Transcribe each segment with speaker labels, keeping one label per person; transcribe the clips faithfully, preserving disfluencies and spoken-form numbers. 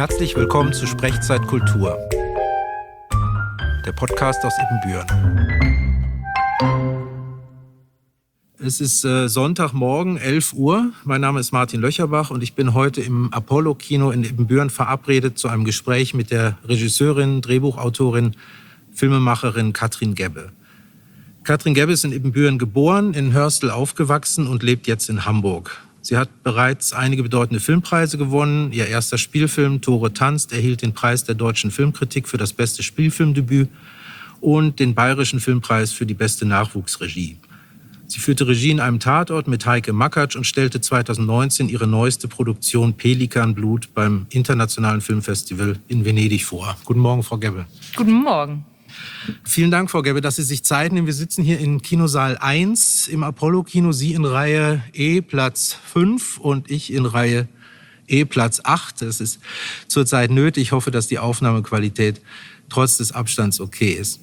Speaker 1: Herzlich willkommen zu Sprechzeit Kultur, der Podcast aus Ibbenbüren. Es ist äh, Sonntagmorgen, elf Uhr. Mein Name ist Martin Löcherbach und ich bin heute im Apollo-Kino in Ibbenbüren verabredet zu einem Gespräch mit der Regisseurin, Drehbuchautorin, Filmemacherin Katrin Gebbe. Katrin Gebbe ist in Ibbenbüren geboren, in Hörstel aufgewachsen und lebt jetzt in Hamburg. Sie hat bereits einige bedeutende Filmpreise gewonnen. Ihr erster Spielfilm Tore tanzt erhielt den Preis der Deutschen Filmkritik für das beste Spielfilmdebüt und den Bayerischen Filmpreis für die beste Nachwuchsregie. Sie führte Regie in einem Tatort mit Heike Makatsch und stellte zweitausendneunzehn ihre neueste Produktion Pelikanblut beim Internationalen Filmfestival in Venedig vor. Guten Morgen, Frau Gebbe.
Speaker 2: Guten Morgen.
Speaker 1: Vielen Dank, Frau Gebbe, dass Sie sich Zeit nehmen. Wir sitzen hier in Kinosaal eins im Apollo-Kino. Sie in Reihe E, Platz fünf und ich in Reihe E, Platz acht. Das ist zurzeit nötig. Ich hoffe, dass die Aufnahmequalität trotz des Abstands okay ist.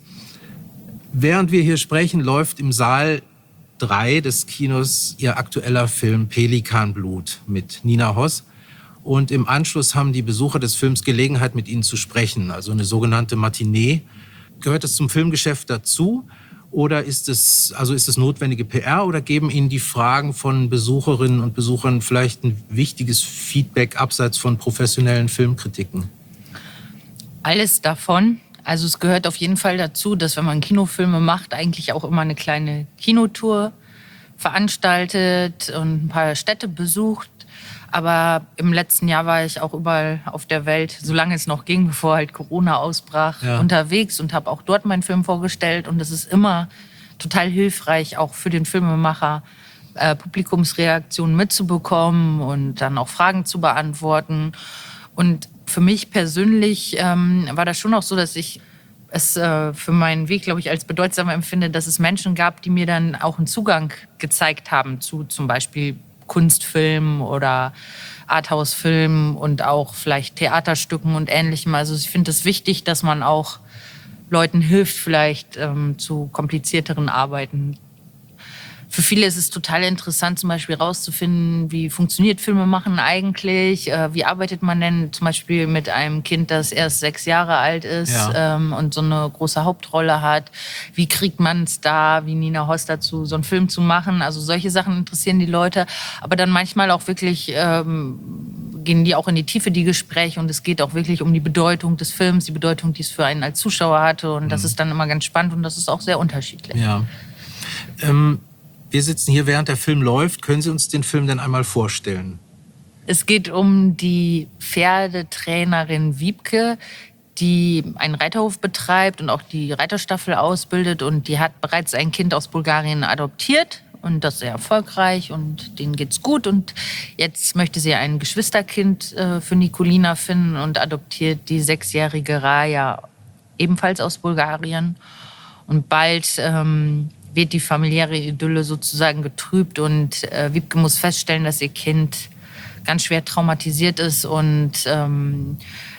Speaker 1: Während wir hier sprechen, läuft im Saal drei des Kinos ihr aktueller Film Pelikanblut mit Nina Hoss. Und im Anschluss haben die Besucher des Films Gelegenheit, mit Ihnen zu sprechen, also eine sogenannte Matinee. Gehört es zum Filmgeschäft dazu oder ist es, also ist es notwendige P R oder geben Ihnen die Fragen von Besucherinnen und Besuchern vielleicht ein wichtiges Feedback abseits von professionellen Filmkritiken?
Speaker 2: Alles davon. Also es gehört auf jeden Fall dazu, dass wenn man Kinofilme macht, eigentlich auch immer eine kleine Kinotour veranstaltet und ein paar Städte besucht. Aber im letzten Jahr war ich auch überall auf der Welt, solange es noch ging, bevor halt Corona ausbrach, ja, unterwegs und habe auch dort meinen Film vorgestellt. Und es ist immer total hilfreich, auch für den Filmemacher, äh, Publikumsreaktionen mitzubekommen und dann auch Fragen zu beantworten. Und für mich persönlich ähm, war das schon auch so, dass ich es äh, für meinen Weg, glaube ich, als bedeutsam empfinde, dass es Menschen gab, die mir dann auch einen Zugang gezeigt haben zu zum Beispiel Kunstfilmen oder Arthouse-Filmen und auch vielleicht Theaterstücken und Ähnlichem. Also ich finde es wichtig, dass man auch Leuten hilft, vielleicht ähm, zu komplizierteren Arbeiten. Für viele ist es total interessant, zum Beispiel rauszufinden, wie funktioniert Filmemachen eigentlich, äh, wie arbeitet man denn zum Beispiel mit einem Kind, das erst sechs Jahre alt ist, ja, ähm, und so eine große Hauptrolle hat. Wie kriegt man es da, wie Nina Hoss dazu, so einen Film zu machen? Also solche Sachen interessieren die Leute. Aber dann manchmal auch wirklich ähm, gehen die auch in die Tiefe, die Gespräche. Und es geht auch wirklich um die Bedeutung des Films, die Bedeutung, die es für einen als Zuschauer hatte. Und das ist dann immer ganz spannend und das ist auch sehr unterschiedlich.
Speaker 1: Ja. Ähm Wir sitzen hier, während der Film läuft. Können Sie uns den Film denn einmal vorstellen?
Speaker 2: Es geht um die Pferdetrainerin Wiebke, die einen Reiterhof betreibt und auch die Reiterstaffel ausbildet. Und die hat bereits ein Kind aus Bulgarien adoptiert. Und das sehr erfolgreich und denen geht's gut. Und jetzt möchte sie ein Geschwisterkind äh, für Nikolina finden und adoptiert die sechsjährige Raja ebenfalls aus Bulgarien. Und bald ähm, wird die familiäre Idylle sozusagen getrübt und äh, Wiebke muss feststellen, dass ihr Kind ganz schwer traumatisiert ist und ähm,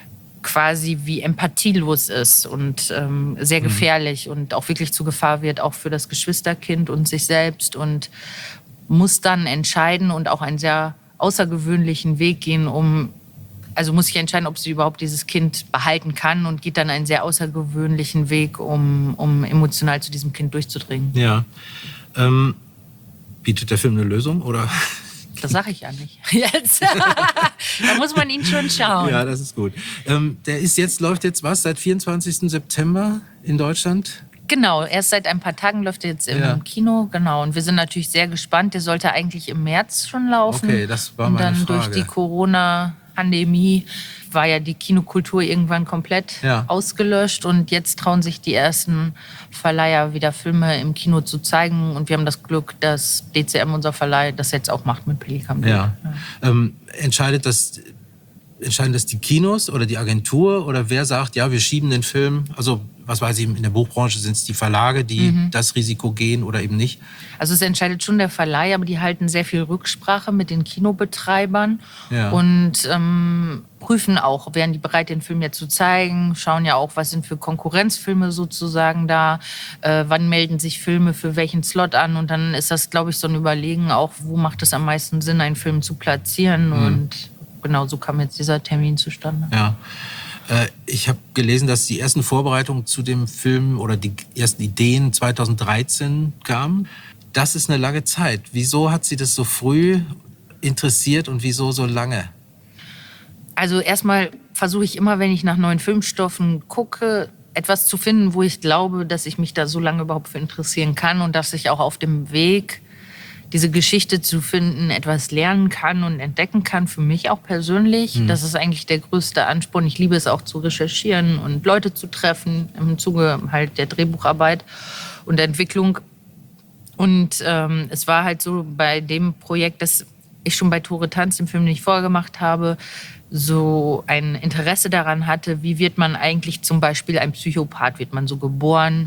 Speaker 2: quasi wie empathielos ist und ähm, sehr gefährlich mhm. und auch wirklich zu Gefahr wird, auch für das Geschwisterkind und sich selbst und muss dann entscheiden und auch einen sehr außergewöhnlichen Weg gehen, um Also muss sich entscheiden, ob sie überhaupt dieses Kind behalten kann und geht dann einen sehr außergewöhnlichen Weg, um, um emotional zu diesem Kind durchzudringen.
Speaker 1: Ja. Ähm, bietet der Film eine Lösung, oder?
Speaker 2: Das sage ich ja nicht. Jetzt. Da muss man ihn schon schauen.
Speaker 1: Ja, das ist gut. Ähm, der ist jetzt, läuft jetzt was, seit vierundzwanzigsten September in Deutschland?
Speaker 2: Genau, erst seit ein paar Tagen läuft er jetzt im ja. Kino. Genau, und wir sind natürlich sehr gespannt. Der sollte eigentlich im März schon laufen.
Speaker 1: Okay, das war meine Frage.
Speaker 2: Und dann durch die Corona- Pandemie war ja die Kinokultur irgendwann komplett ja. ausgelöscht und jetzt trauen sich die ersten Verleiher wieder Filme im Kino zu zeigen und wir haben das Glück, dass D C M, unser Verleih, das jetzt auch macht mit Pelikanblut.
Speaker 1: Ja. Ja. Ähm, entscheidet das, entscheiden das die Kinos oder die Agentur oder wer sagt, ja, wir schieben den Film, also was weiß ich, in der Buchbranche sind es die Verlage, die mhm. das Risiko gehen oder eben nicht?
Speaker 2: Also es entscheidet schon der Verleih, aber die halten sehr viel Rücksprache mit den Kinobetreibern
Speaker 1: ja.
Speaker 2: und ähm, prüfen auch, wären die bereit, den Film jetzt zu zeigen, schauen ja auch, was sind für Konkurrenzfilme sozusagen da, äh, wann melden sich Filme für welchen Slot an und dann ist das, glaube ich, so ein Überlegen auch, wo macht es am meisten Sinn, einen Film zu platzieren mhm. und genau so kam jetzt dieser Termin zustande.
Speaker 1: Ja. Äh, ich habe gelesen, dass die ersten Vorbereitungen zu dem Film oder die ersten Ideen zweitausenddreizehn kamen. Das ist eine lange Zeit. Wieso hat Sie das so früh interessiert und wieso so lange?
Speaker 2: Also erstmal versuche ich immer, wenn ich nach neuen Filmstoffen gucke, etwas zu finden, wo ich glaube, dass ich mich da so lange überhaupt für interessieren kann und dass ich auch auf dem Weg, diese Geschichte zu finden, etwas lernen kann und entdecken kann, für mich auch persönlich. Mhm. Das ist eigentlich der größte Ansporn. Ich liebe es auch zu recherchieren und Leute zu treffen im Zuge halt der Drehbucharbeit und der Entwicklung. Und ähm, es war halt so bei dem Projekt, das ich schon bei Tore Tanz, dem Film, den ich vorher gemacht habe, so ein Interesse daran hatte, wie wird man eigentlich zum Beispiel ein Psychopath? Wird man so geboren?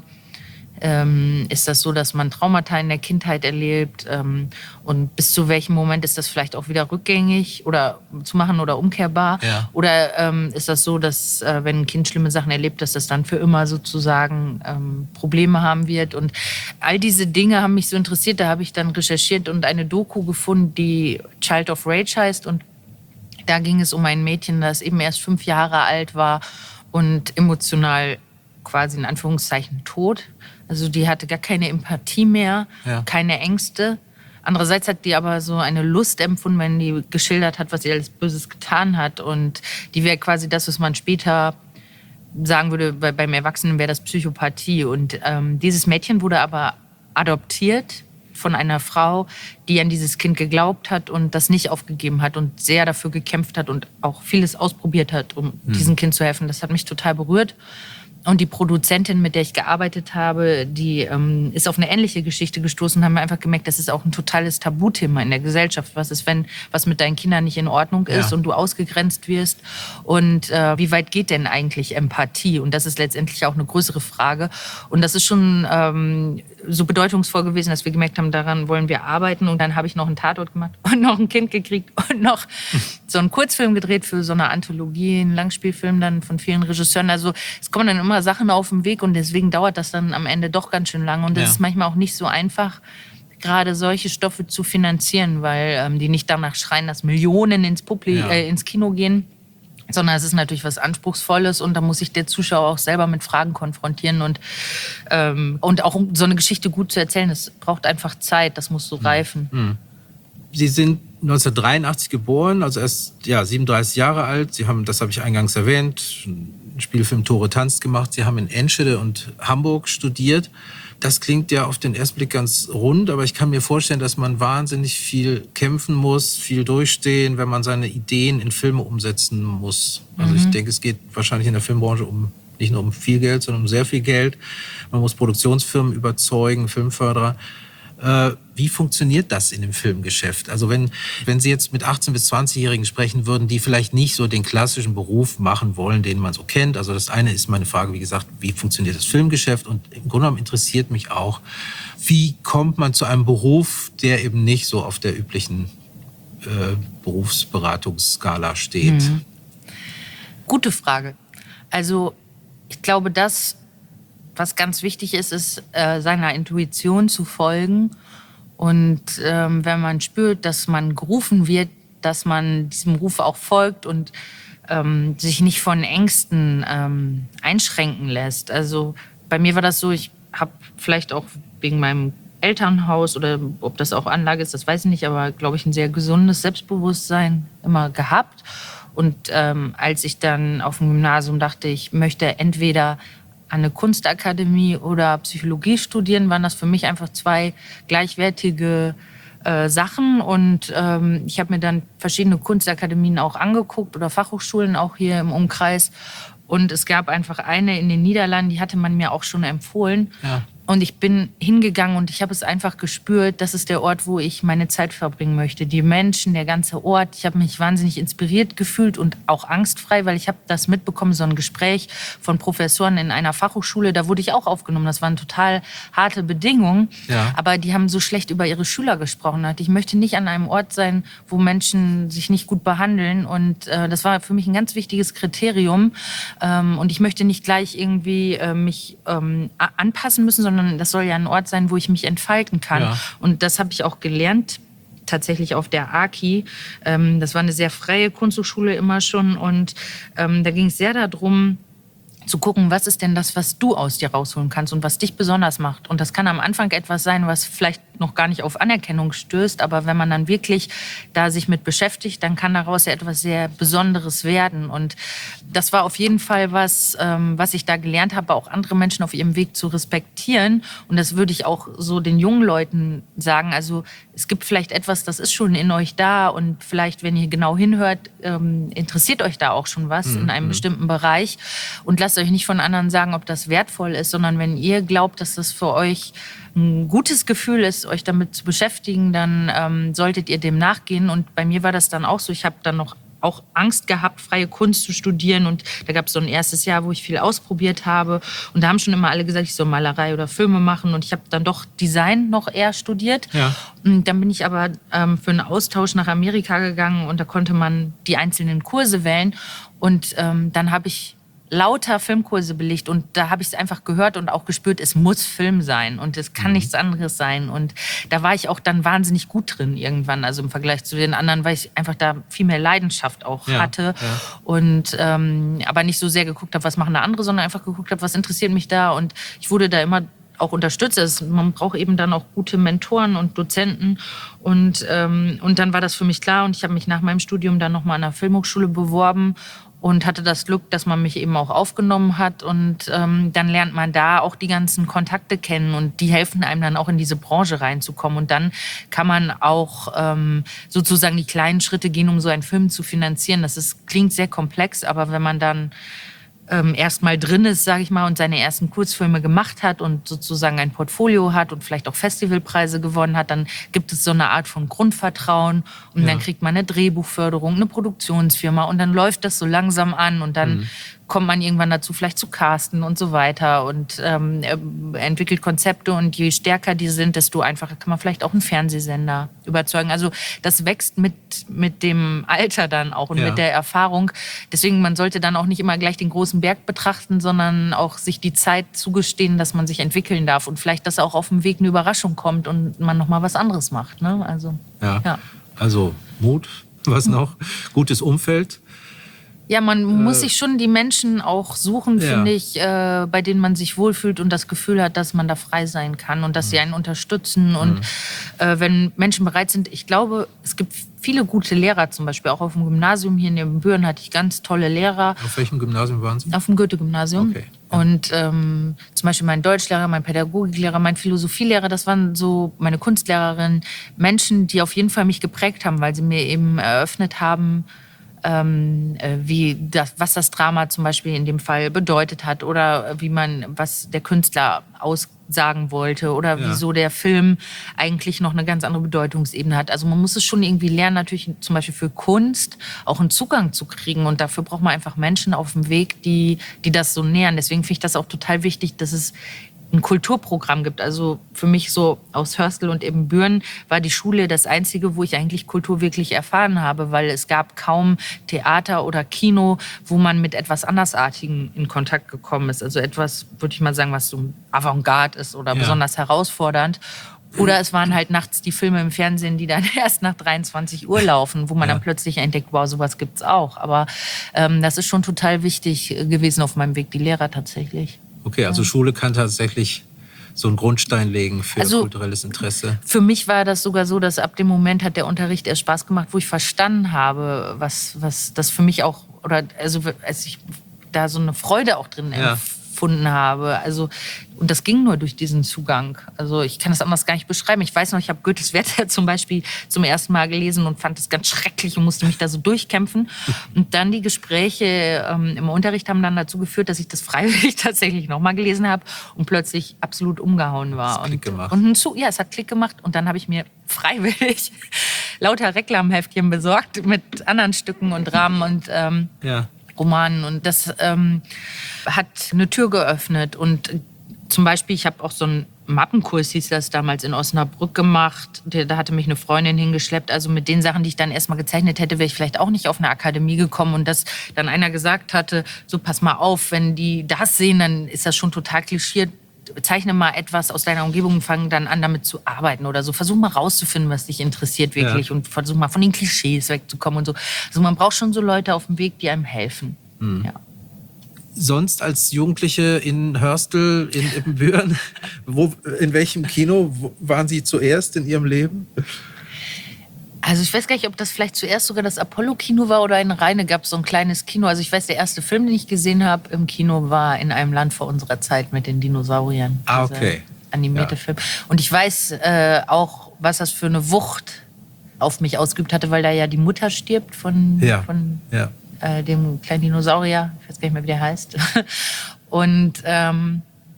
Speaker 2: Ähm, ist das so, dass man Traumata in der Kindheit erlebt? Ähm, und bis zu welchem Moment ist das vielleicht auch wieder rückgängig oder zu machen oder umkehrbar?
Speaker 1: Ja.
Speaker 2: Oder ähm, ist das so, dass äh, wenn ein Kind schlimme Sachen erlebt, dass das dann für immer sozusagen ähm, Probleme haben wird? Und all diese Dinge haben mich so interessiert. Da habe ich dann recherchiert und eine Doku gefunden, die Child of Rage heißt. Und da ging es um ein Mädchen, das eben erst fünf Jahre alt war und emotional quasi in Anführungszeichen tot. Also die hatte gar keine Empathie mehr, ja. keine Ängste. Andererseits hat die aber so eine Lust empfunden, wenn die geschildert hat, was sie alles Böses getan hat. Und die wäre quasi das, was man später sagen würde, bei, beim Erwachsenen wäre das Psychopathie. Und ähm, dieses Mädchen wurde aber adoptiert von einer Frau, die an dieses Kind geglaubt hat und das nicht aufgegeben hat und sehr dafür gekämpft hat und auch vieles ausprobiert hat, um mhm. diesem Kind zu helfen. Das hat mich total berührt. Und die Produzentin, mit der ich gearbeitet habe, die ähm, ist auf eine ähnliche Geschichte gestoßen und haben einfach gemerkt, das ist auch ein totales Tabuthema in der Gesellschaft. Was ist, wenn was mit deinen Kindern nicht in Ordnung ist ja. und du ausgegrenzt wirst? Und äh, wie weit geht denn eigentlich Empathie? Und das ist letztendlich auch eine größere Frage. Und das ist schon ähm, so bedeutungsvoll gewesen, dass wir gemerkt haben, daran wollen wir arbeiten. Und dann habe ich noch einen Tatort gemacht und noch ein Kind gekriegt und noch so einen Kurzfilm gedreht für so eine Anthologie, einen Langspielfilm dann von vielen Regisseuren. Also es kommen dann immer Sachen auf den Weg und deswegen dauert das dann am Ende doch ganz schön lange. Und es ja. ist manchmal auch nicht so einfach, gerade solche Stoffe zu finanzieren, weil ähm, die nicht danach schreien, dass Millionen ins, Publi ja. äh, ins Kino gehen, sondern es ist natürlich was Anspruchsvolles und da muss sich der Zuschauer auch selber mit Fragen konfrontieren und, ähm, und auch um so eine Geschichte gut zu erzählen, das braucht einfach Zeit, das muss so mhm. reifen.
Speaker 1: Mhm. Sie sind neunzehnhundertdreiundachtzig geboren, also erst ja, siebenunddreißig Jahre alt. Sie haben, das habe ich eingangs erwähnt, einen Spielfilm Tore Tanz gemacht. Sie haben in Enschede und Hamburg studiert. Das klingt ja auf den ersten Blick ganz rund, aber ich kann mir vorstellen, dass man wahnsinnig viel kämpfen muss, viel durchstehen, wenn man seine Ideen in Filme umsetzen muss. Also mhm. ich denke, es geht wahrscheinlich in der Filmbranche um nicht nur um viel Geld, sondern um sehr viel Geld. Man muss Produktionsfirmen überzeugen, Filmförderer. Wie funktioniert das in dem Filmgeschäft? Also wenn, wenn Sie jetzt mit achtzehn- bis zwanzigjährigen sprechen würden, die vielleicht nicht so den klassischen Beruf machen wollen, den man so kennt. Also das eine ist meine Frage, wie gesagt, wie funktioniert das Filmgeschäft? Und im Grunde genommen interessiert mich auch, wie kommt man zu einem Beruf, der eben nicht so auf der üblichen äh, Berufsberatungsskala steht? Mhm.
Speaker 2: Gute Frage. Also ich glaube, das... Was ganz wichtig ist, ist, äh, seiner Intuition zu folgen. Und ähm, wenn man spürt, dass man gerufen wird, dass man diesem Ruf auch folgt und ähm, sich nicht von Ängsten ähm, einschränken lässt. Also bei mir war das so, ich habe vielleicht auch wegen meinem Elternhaus oder ob das auch Anlage ist, das weiß ich nicht, aber glaube ich ein sehr gesundes Selbstbewusstsein immer gehabt. Und ähm, als ich dann auf dem Gymnasium dachte, ich möchte entweder an eine Kunstakademie oder Psychologie studieren, waren das für mich einfach zwei gleichwertige äh, Sachen. Und ähm, ich habe mir dann verschiedene Kunstakademien auch angeguckt oder Fachhochschulen auch hier im Umkreis. Und es gab einfach eine in den Niederlanden, die hatte man mir auch schon empfohlen. Ja. Und ich bin hingegangen und ich habe es einfach gespürt, das ist der Ort, wo ich meine Zeit verbringen möchte. Die Menschen, der ganze Ort. Ich habe mich wahnsinnig inspiriert gefühlt und auch angstfrei, weil ich habe das mitbekommen, so ein Gespräch von Professoren in einer Fachhochschule. Da wurde ich auch aufgenommen. Das waren total harte Bedingungen. Ja. Aber die haben so schlecht über ihre Schüler gesprochen. Ich möchte nicht an einem Ort sein, wo Menschen sich nicht gut behandeln. Und äh, das war für mich ein ganz wichtiges Kriterium. Ähm, und ich möchte nicht gleich irgendwie äh, mich ähm, anpassen müssen, sondern das soll ja ein Ort sein, wo ich mich entfalten kann. Ja. Und das habe ich auch gelernt, tatsächlich auf der A K I. Ähm, das war eine sehr freie Kunsthochschule immer schon. Und ähm, da ging es sehr darum, zu gucken, was ist denn das, was du aus dir rausholen kannst und was dich besonders macht. Und das kann am Anfang etwas sein, was vielleicht noch gar nicht auf Anerkennung stößt, aber wenn man dann wirklich da sich mit beschäftigt, dann kann daraus ja etwas sehr Besonderes werden. Und das war auf jeden Fall was, ähm, was ich da gelernt habe, auch andere Menschen auf ihrem Weg zu respektieren. Und das würde ich auch so den jungen Leuten sagen. Also es gibt vielleicht etwas, das ist schon in euch da und vielleicht, wenn ihr genau hinhört, ähm, interessiert euch da auch schon was mhm. in einem bestimmten Bereich. Und lasst euch nicht von anderen sagen, ob das wertvoll ist, sondern wenn ihr glaubt, dass das für euch ein gutes Gefühl ist, euch damit zu beschäftigen, dann ähm, solltet ihr dem nachgehen. Und bei mir war das dann auch so. Ich habe dann noch auch Angst gehabt, freie Kunst zu studieren. Und da gab es so ein erstes Jahr, wo ich viel ausprobiert habe. Und da haben schon immer alle gesagt, ich soll Malerei oder Filme machen. Und ich habe dann doch Design noch eher studiert. Ja. Und dann bin ich aber ähm, für einen Austausch nach Amerika gegangen. Und da konnte man die einzelnen Kurse wählen. Und ähm, dann habe ich lauter Filmkurse belegt und da habe ich es einfach gehört und auch gespürt, es muss Film sein und es kann mhm. nichts anderes sein. Und da war ich auch dann wahnsinnig gut drin irgendwann, also im Vergleich zu den anderen, weil ich einfach da viel mehr Leidenschaft auch ja, hatte ja. und ähm, aber nicht so sehr geguckt habe, was machen da andere, sondern einfach geguckt habe, was interessiert mich da. Und ich wurde da immer auch unterstützt. Also man braucht eben dann auch gute Mentoren und Dozenten. Und, ähm, und dann war das für mich klar und ich habe mich nach meinem Studium dann nochmal an der Filmhochschule beworben und hatte das Glück, dass man mich eben auch aufgenommen hat. Und ähm, dann lernt man da auch die ganzen Kontakte kennen und die helfen einem dann auch in diese Branche reinzukommen. Und dann kann man auch ähm, sozusagen die kleinen Schritte gehen, um so einen Film zu finanzieren. Das ist, klingt sehr komplex, aber wenn man dann ähm, erst mal drin ist, sage ich mal, und seine ersten Kurzfilme gemacht hat und sozusagen ein Portfolio hat und vielleicht auch Festivalpreise gewonnen hat, dann gibt es so eine Art von Grundvertrauen und ja. dann kriegt man eine Drehbuchförderung, eine Produktionsfirma und dann läuft das so langsam an und dann mhm. kommt man irgendwann dazu, vielleicht zu casten und so weiter und ähm, entwickelt Konzepte und je stärker die sind, desto einfacher kann man vielleicht auch einen Fernsehsender überzeugen. Also das wächst mit, mit dem Alter dann auch und ja. mit der Erfahrung. Deswegen, man sollte dann auch nicht immer gleich den großen Berg betrachten, sondern auch sich die Zeit zugestehen, dass man sich entwickeln darf und vielleicht, dass auch auf dem Weg eine Überraschung kommt und man nochmal was anderes macht. Ne? Also,
Speaker 1: ja. ja, also Mut, was noch? Gutes Umfeld.
Speaker 2: Ja, man muss sich schon die Menschen auch suchen, ja. finde ich, äh, bei denen man sich wohlfühlt und das Gefühl hat, dass man da frei sein kann und dass mhm. sie einen unterstützen. Mhm. Und äh, wenn Menschen bereit sind, ich glaube, es gibt viele gute Lehrer zum Beispiel. Auch auf dem Gymnasium hier in Nebenbüren hatte ich ganz tolle Lehrer.
Speaker 1: Auf welchem Gymnasium waren Sie?
Speaker 2: Auf dem Goethe-Gymnasium.
Speaker 1: Okay. Ja.
Speaker 2: Und ähm, zum Beispiel mein Deutschlehrer, mein Pädagogiklehrer, mein Philosophielehrer, das waren so meine Kunstlehrerin, Menschen, die auf jeden Fall mich geprägt haben, weil sie mir eben eröffnet haben, Ähm, wie das, was das Drama zum Beispiel in dem Fall bedeutet hat oder wie man, was der Künstler aussagen wollte oder ja. wieso der Film eigentlich noch eine ganz andere Bedeutungsebene hat. Also man muss es schon irgendwie lernen, natürlich zum Beispiel für Kunst auch einen Zugang zu kriegen und dafür braucht man einfach Menschen auf dem Weg, die, die das so nähern. Deswegen finde ich das auch total wichtig, dass es ein Kulturprogramm gibt. Also für mich so aus Hörstel und Ebenbüren war die Schule das Einzige, wo ich eigentlich Kultur wirklich erfahren habe, weil es gab kaum Theater oder Kino, wo man mit etwas Andersartigem in Kontakt gekommen ist. Also etwas, würde ich mal sagen, was so Avantgarde ist oder ja. besonders herausfordernd. Oder es waren halt nachts die Filme im Fernsehen, die dann erst nach dreiundzwanzig Uhr laufen, wo man ja. dann plötzlich entdeckt, wow, sowas gibt's auch. Aber ähm, das ist schon total wichtig gewesen auf meinem Weg, die Lehrer tatsächlich.
Speaker 1: Okay, also ja. Schule kann tatsächlich so einen Grundstein legen für also, kulturelles Interesse.
Speaker 2: Für mich war das sogar so, dass ab dem Moment hat der Unterricht erst Spaß gemacht, wo ich verstanden habe, was, was das für mich auch, oder also als ich da so eine Freude auch drin ja. empfunden habe. Also, und das ging nur durch diesen Zugang. Also ich kann das anders gar nicht beschreiben. Ich weiß noch, ich habe Goethes Werther zum Beispiel zum ersten Mal gelesen und fand es ganz schrecklich und musste mich da so durchkämpfen. Und dann die Gespräche ähm, im Unterricht haben dann dazu geführt, dass ich das freiwillig tatsächlich nochmal gelesen habe und plötzlich absolut umgehauen war.
Speaker 1: Das Klick gemacht.
Speaker 2: Und, und zu, ja, es hat Klick gemacht. Und dann habe ich mir freiwillig lauter Reklamheftchen besorgt mit anderen Stücken und Dramen und ähm, ja. Romanen. Und das ähm, hat eine Tür geöffnet. Und zum Beispiel, ich habe auch so einen Mappenkurs, hieß das damals, in Osnabrück gemacht. Da hatte mich eine Freundin hingeschleppt. Also mit den Sachen, die ich dann erstmal gezeichnet hätte, wäre ich vielleicht auch nicht auf eine Akademie gekommen. Und dass dann einer gesagt hatte, so pass mal auf, wenn die das sehen, dann ist das schon total klischiert zeichne mal etwas aus deiner Umgebung und fang dann an, damit zu arbeiten oder so. Versuch mal rauszufinden, was dich interessiert wirklich
Speaker 1: Ja.
Speaker 2: und versuch mal von den Klischees wegzukommen und so. Also man braucht schon so Leute auf dem Weg, die einem helfen. Mhm. Ja.
Speaker 1: Sonst als Jugendliche in Hörstel, in Ippenbüren, wo, in welchem Kino waren Sie zuerst in Ihrem Leben?
Speaker 2: Also ich weiß gar nicht, ob das vielleicht zuerst sogar das Apollo-Kino war oder in Rheine gab es so ein kleines Kino. Also ich weiß, der erste Film, den ich gesehen habe im Kino, war In einem Land vor unserer Zeit mit den Dinosauriern.
Speaker 1: Ah, okay.
Speaker 2: Animierte
Speaker 1: ja.
Speaker 2: Film. Und ich weiß äh, auch, was das für eine Wucht auf mich ausgeübt hatte, weil da ja die Mutter stirbt von,
Speaker 1: ja.
Speaker 2: von
Speaker 1: ja.
Speaker 2: Äh, dem kleinen Dinosaurier. Ich weiß gar nicht mehr, wie der heißt. Und ähm,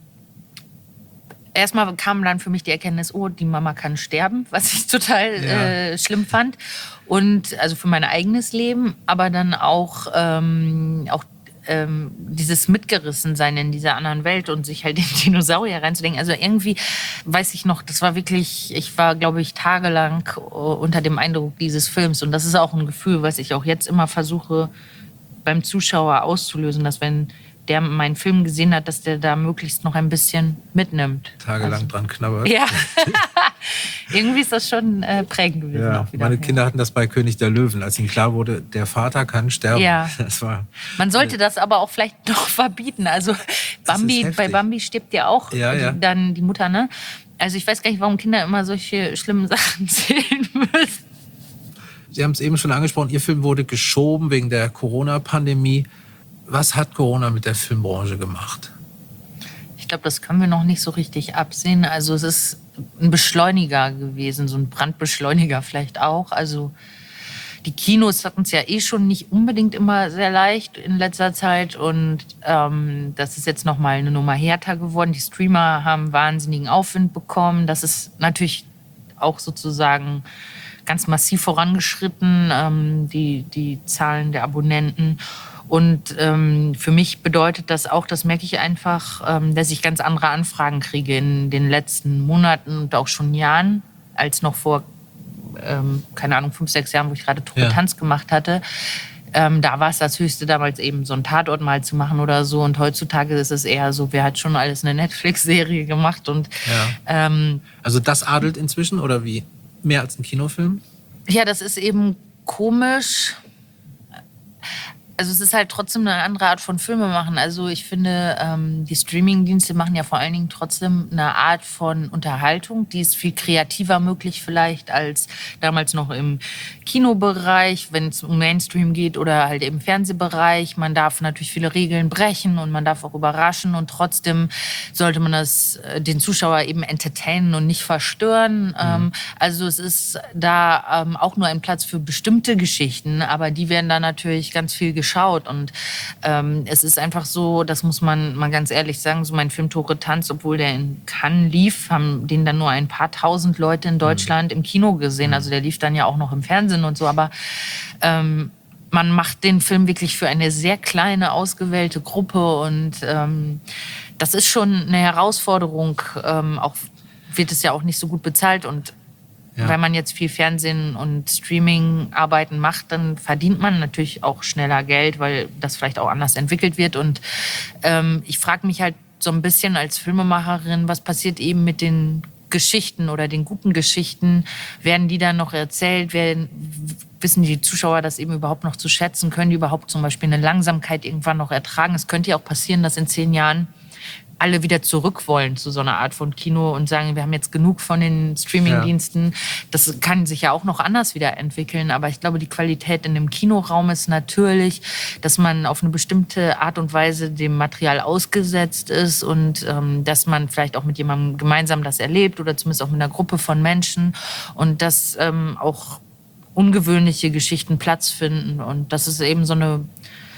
Speaker 2: erstmal kam dann für mich die Erkenntnis, oh, die Mama kann sterben, was ich total
Speaker 1: ja.
Speaker 2: äh, schlimm fand. Und also für mein eigenes Leben, aber dann auch, ähm, auch ähm, dieses Mitgerissensein in dieser anderen Welt und sich halt in Dinosaurier reinzudenken. Also irgendwie weiß ich noch, das war wirklich, ich war, glaube ich, tagelang unter dem Eindruck dieses Films. Und das ist auch ein Gefühl, was ich auch jetzt immer versuche, beim Zuschauer auszulösen, dass wenn der meinen Film gesehen hat, dass der da möglichst noch ein bisschen mitnimmt.
Speaker 1: Tagelang also, dran knabbert.
Speaker 2: Ja. Irgendwie ist das schon äh, prägend gewesen.
Speaker 1: Ja,
Speaker 2: auch wieder.
Speaker 1: Meine Kinder ja. hatten das bei König der Löwen, als ihnen klar wurde, der Vater kann sterben.
Speaker 2: Ja.
Speaker 1: Das war,
Speaker 2: Man sollte äh, das aber auch vielleicht noch verbieten. Also Bambi, bei Bambi stirbt ja auch
Speaker 1: ja, ja.
Speaker 2: Die, dann die Mutter, ne? Also ich weiß gar nicht, warum Kinder immer solche schlimmen Sachen sehen müssen.
Speaker 1: Sie haben es eben schon angesprochen, Ihr Film wurde geschoben wegen der Corona-Pandemie. Was hat Corona mit der Filmbranche gemacht?
Speaker 2: Ich glaube, das können wir noch nicht so richtig absehen. Also es ist ein Beschleuniger gewesen, so ein Brandbeschleuniger vielleicht auch. Also die Kinos hatten es ja eh schon nicht unbedingt immer sehr leicht in letzter Zeit. Und ähm, das ist jetzt noch mal eine Nummer härter geworden. Die Streamer haben wahnsinnigen Aufwind bekommen. Das ist natürlich auch sozusagen ganz massiv vorangeschritten, ähm, die, die Zahlen der Abonnenten. Und ähm, für mich bedeutet das auch, das merke ich einfach, ähm, dass ich ganz andere Anfragen kriege in den letzten Monaten und auch schon Jahren, als noch vor, ähm, keine Ahnung, fünf, sechs Jahren, wo ich gerade Truppe
Speaker 1: ja.
Speaker 2: Tanz gemacht hatte. Ähm, da war es das Höchste damals eben, so einen Tatort mal zu machen oder so. Und heutzutage ist es eher so, wer hat schon alles eine Netflix-Serie gemacht. Und,
Speaker 1: ja.
Speaker 2: ähm,
Speaker 1: also das adelt inzwischen oder wie? Mehr als ein Kinofilm?
Speaker 2: Ja, das ist eben komisch. Also es ist halt trotzdem eine andere Art von Filme machen. Also ich finde, ähm, die Streaming-Dienste machen ja vor allen Dingen trotzdem eine Art von Unterhaltung. Die ist viel kreativer möglich vielleicht als damals noch im Kinobereich, wenn es um Mainstream geht oder halt im Fernsehbereich. Man darf natürlich viele Regeln brechen und man darf auch überraschen und trotzdem sollte man das den Zuschauer eben entertainen und nicht verstören. Mhm. Ähm, also es ist da ähm, auch nur ein Platz für bestimmte Geschichten, aber die werden da natürlich ganz viel geschaut und ähm, es ist einfach so, das muss man mal ganz ehrlich sagen, so mein Film Tore Tanz, obwohl der in Cannes lief, haben den dann nur ein paar tausend Leute in Deutschland mhm. im Kino gesehen, also der lief dann ja auch noch im Fernsehen und so, aber ähm, man macht den Film wirklich für eine sehr kleine, ausgewählte Gruppe und ähm, das ist schon eine Herausforderung, ähm, auch wird es ja auch nicht so gut bezahlt und ja. Wenn man jetzt viel Fernsehen und Streaming-Arbeiten macht, dann verdient man natürlich auch schneller Geld, weil das vielleicht auch anders entwickelt wird. Und ähm, ich frage mich halt so ein bisschen als Filmemacherin, was passiert eben mit den Geschichten oder den guten Geschichten? Werden die dann noch erzählt? Werden, wissen die Zuschauer das eben überhaupt noch zu schätzen? Können die überhaupt zum Beispiel eine Langsamkeit irgendwann noch ertragen? Es könnte ja auch passieren, dass in zehn Jahren alle wieder zurück wollen zu so einer Art von Kino und sagen, wir haben jetzt genug von den Streamingdiensten. Ja. Das kann sich ja auch noch anders wieder entwickeln. Aber ich glaube, die Qualität in dem Kinoraum ist natürlich, dass man auf eine bestimmte Art und Weise dem Material ausgesetzt ist und ähm, dass man vielleicht auch mit jemandem gemeinsam das erlebt oder zumindest auch mit einer Gruppe von Menschen und dass ähm, auch ungewöhnliche Geschichten Platz finden. Und das ist eben so eine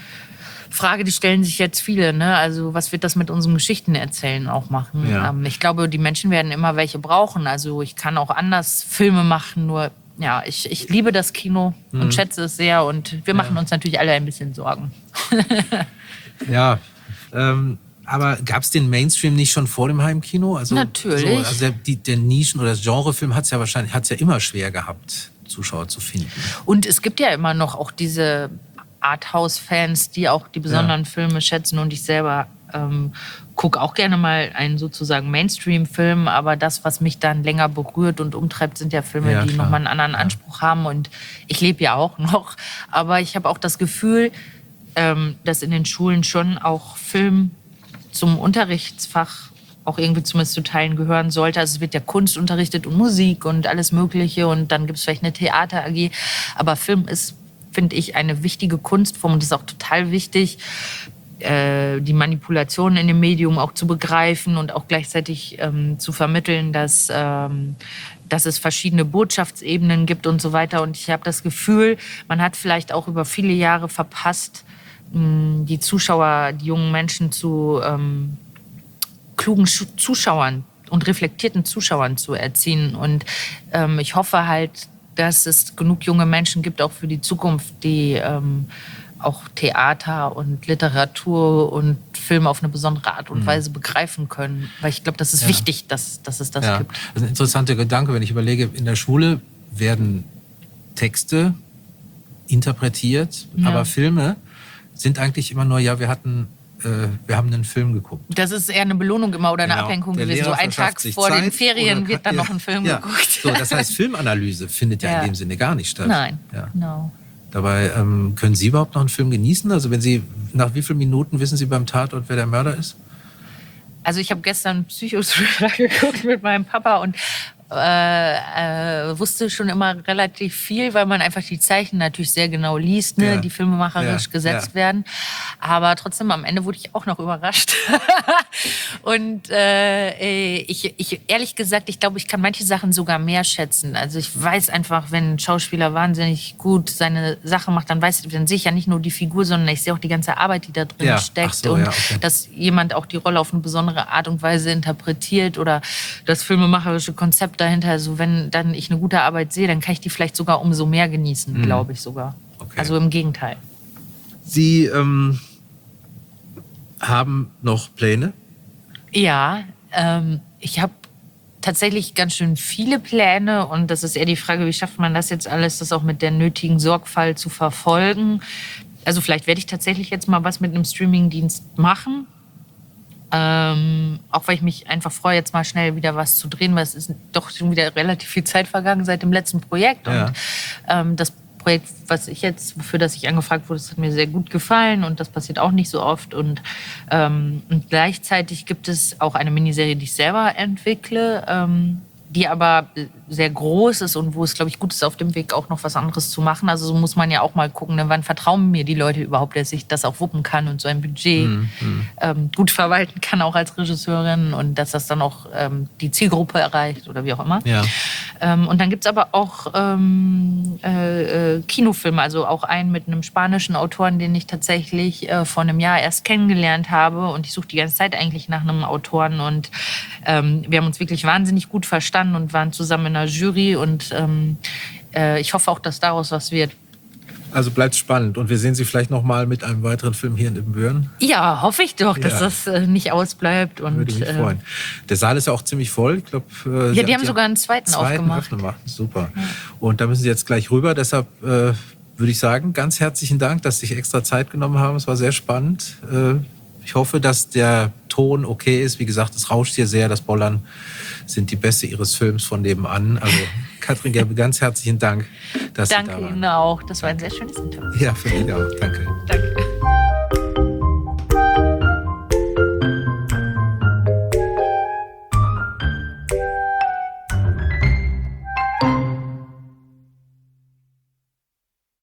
Speaker 2: Frage, die stellen sich jetzt viele, ne? Also was wird das mit unseren Geschichten erzählen auch machen?
Speaker 1: Ja.
Speaker 2: Ähm, ich glaube, die Menschen werden immer welche brauchen. Also ich kann auch anders Filme machen, nur ja, ich, ich liebe das Kino mhm. und schätze es sehr und wir machen ja. uns natürlich alle ein bisschen Sorgen.
Speaker 1: Ja, ähm, aber gab es den Mainstream nicht schon vor dem Heimkino? Also,
Speaker 2: natürlich.
Speaker 1: So, also der, die, der Nischen- oder das Genrefilm hat es ja wahrscheinlich hat's ja immer schwer gehabt, Zuschauer zu finden.
Speaker 2: Und es gibt ja immer noch auch diese Arthouse-Fans, die auch die besonderen ja. Filme schätzen und ich selber ähm, gucke auch gerne mal einen sozusagen Mainstream-Film, aber das, was mich dann länger berührt und umtreibt, sind ja Filme,
Speaker 1: Ja,
Speaker 2: die
Speaker 1: klar.
Speaker 2: nochmal einen anderen
Speaker 1: Ja.
Speaker 2: Anspruch haben. Und ich lebe ja auch noch, aber ich habe auch das Gefühl, ähm, dass in den Schulen schon auch Film zum Unterrichtsfach auch irgendwie zumindest zu Teilen gehören sollte. Also es wird ja Kunst unterrichtet und Musik und alles Mögliche und dann gibt es vielleicht eine Theater-A G. Aber Film ist, finde ich, eine wichtige Kunstform und es ist auch total wichtig, äh, die Manipulation in dem Medium auch zu begreifen und auch gleichzeitig ähm, zu vermitteln, dass, ähm, dass es verschiedene Botschaftsebenen gibt und so weiter. Und ich habe das Gefühl, man hat vielleicht auch über viele Jahre verpasst, mh, die Zuschauer, die jungen Menschen zu ähm, klugen Schu- Zuschauern und reflektierten Zuschauern zu erziehen. Und ähm, ich hoffe halt, dass es genug junge Menschen gibt, auch für die Zukunft, die ähm, auch Theater und Literatur und Film auf eine besondere Art und Weise begreifen können. Weil ich glaube, das ist
Speaker 1: Ja.
Speaker 2: wichtig, dass, dass es das
Speaker 1: Ja,
Speaker 2: gibt.
Speaker 1: das ist ein interessanter Gedanke, wenn ich überlege, in der Schule werden Texte interpretiert,
Speaker 2: Ja.
Speaker 1: aber Filme sind eigentlich immer nur, ja, wir hatten, äh, wir haben einen Film geguckt.
Speaker 2: Das ist eher eine Belohnung immer oder eine
Speaker 1: Genau.
Speaker 2: Ablenkung
Speaker 1: Der
Speaker 2: gewesen. So
Speaker 1: Lehrer
Speaker 2: ein
Speaker 1: verschafft
Speaker 2: Tag
Speaker 1: sich
Speaker 2: vor den
Speaker 1: Zeit
Speaker 2: Ferien
Speaker 1: oder
Speaker 2: wird dann
Speaker 1: kann-
Speaker 2: noch ein Film
Speaker 1: ja.
Speaker 2: geguckt.
Speaker 1: So, das heißt, Filmanalyse findet ja,
Speaker 2: Ja.
Speaker 1: in dem Sinne gar nicht statt.
Speaker 2: Nein,
Speaker 1: Ja.
Speaker 2: genau.
Speaker 1: Dabei ähm, können Sie überhaupt noch einen Film genießen? Also wenn Sie, nach wie vielen Minuten wissen Sie beim Tatort, wer der Mörder ist?
Speaker 2: Also ich habe gestern Psychothriller geguckt mit meinem Papa und äh, äh, wusste schon immer relativ viel, weil man einfach die Zeichen natürlich sehr genau liest, ne,
Speaker 1: Ja.
Speaker 2: die filmemacherisch
Speaker 1: Ja,
Speaker 2: gesetzt
Speaker 1: ja.
Speaker 2: werden. Aber trotzdem, am Ende wurde ich auch noch überrascht. Und äh, ich, ich, ehrlich gesagt, ich glaube, ich kann manche Sachen sogar mehr schätzen. Also ich weiß einfach, wenn ein Schauspieler wahnsinnig gut seine Sache macht, dann weiß ich, dann sehe ich ja nicht nur die Figur, sondern ich sehe auch die ganze Arbeit, die da drin
Speaker 1: Ja,
Speaker 2: steckt.
Speaker 1: ach so,
Speaker 2: und
Speaker 1: ja, okay.
Speaker 2: dass jemand auch die Rolle auf eine besondere Art und Weise interpretiert oder das filmemacherische Konzept dahinter. Also wenn dann ich eine gute Arbeit sehe, dann kann ich die vielleicht sogar umso mehr genießen, glaube ich sogar.
Speaker 1: Okay.
Speaker 2: Also im Gegenteil.
Speaker 1: Sie ähm, haben noch Pläne?
Speaker 2: Ja, ähm, ich habe tatsächlich ganz schön viele Pläne und das ist eher die Frage, wie schafft man das jetzt alles, das auch mit der nötigen Sorgfalt zu verfolgen. Also vielleicht werde ich tatsächlich jetzt mal was mit einem Streamingdienst machen. Ähm, auch weil ich mich einfach freue, jetzt mal schnell wieder was zu drehen, weil es ist doch schon wieder relativ viel Zeit vergangen seit dem letzten Projekt.
Speaker 1: Ja.
Speaker 2: Und ähm, das Projekt, was ich jetzt, für das ich angefragt wurde, das hat mir sehr gut gefallen und das passiert auch nicht so oft. Und, ähm, und gleichzeitig gibt es auch eine Miniserie, die ich selber entwickle, ähm, die aber sehr groß ist und wo es, glaube ich, gut ist, auf dem Weg auch noch was anderes zu machen. Also so muss man ja auch mal gucken, ne, wann vertrauen mir die Leute überhaupt, dass ich das auch wuppen kann und so ein Budget
Speaker 1: Mhm.
Speaker 2: ähm, gut verwalten kann, auch als Regisseurin und dass das dann auch ähm, die Zielgruppe erreicht oder wie auch immer.
Speaker 1: Ja.
Speaker 2: Ähm, und dann gibt es aber auch ähm, äh, äh, Kinofilme, also auch einen mit einem spanischen Autoren, den ich tatsächlich äh, vor einem Jahr erst kennengelernt habe. Und ich suche die ganze Zeit eigentlich nach einem Autoren. Und ähm, wir haben uns wirklich wahnsinnig gut verstanden und waren zusammen in einer Jury. Und ähm, äh, ich hoffe auch, dass daraus was wird.
Speaker 1: Also bleibt spannend. Und wir sehen Sie vielleicht noch mal mit einem weiteren Film hier in Ibbenbüren.
Speaker 2: Ja, hoffe ich doch, dass
Speaker 1: Ja.
Speaker 2: das äh, nicht ausbleibt. Und,
Speaker 1: Würde mich
Speaker 2: äh,
Speaker 1: freuen. Der Saal ist ja auch ziemlich voll. Ich glaub, äh, Sie
Speaker 2: Ja, die haben sogar einen zweiten aufgemacht.
Speaker 1: aufgemacht. Super. Und da müssen Sie jetzt gleich rüber. Deshalb äh, würde ich sagen, ganz herzlichen Dank, dass Sie sich extra Zeit genommen haben. Es war sehr spannend. Äh, ich hoffe, dass der Ton okay ist. Wie gesagt, es rauscht hier sehr. Das Bollern sind die Bässe Ihres Films von nebenan. Also Katrin Gerbe, ganz herzlichen Dank, dass
Speaker 2: Danke
Speaker 1: Sie da waren.
Speaker 2: Ihnen auch. Das war ein sehr schönes Interview.
Speaker 1: Ja, für mich auch. Danke.
Speaker 2: Danke.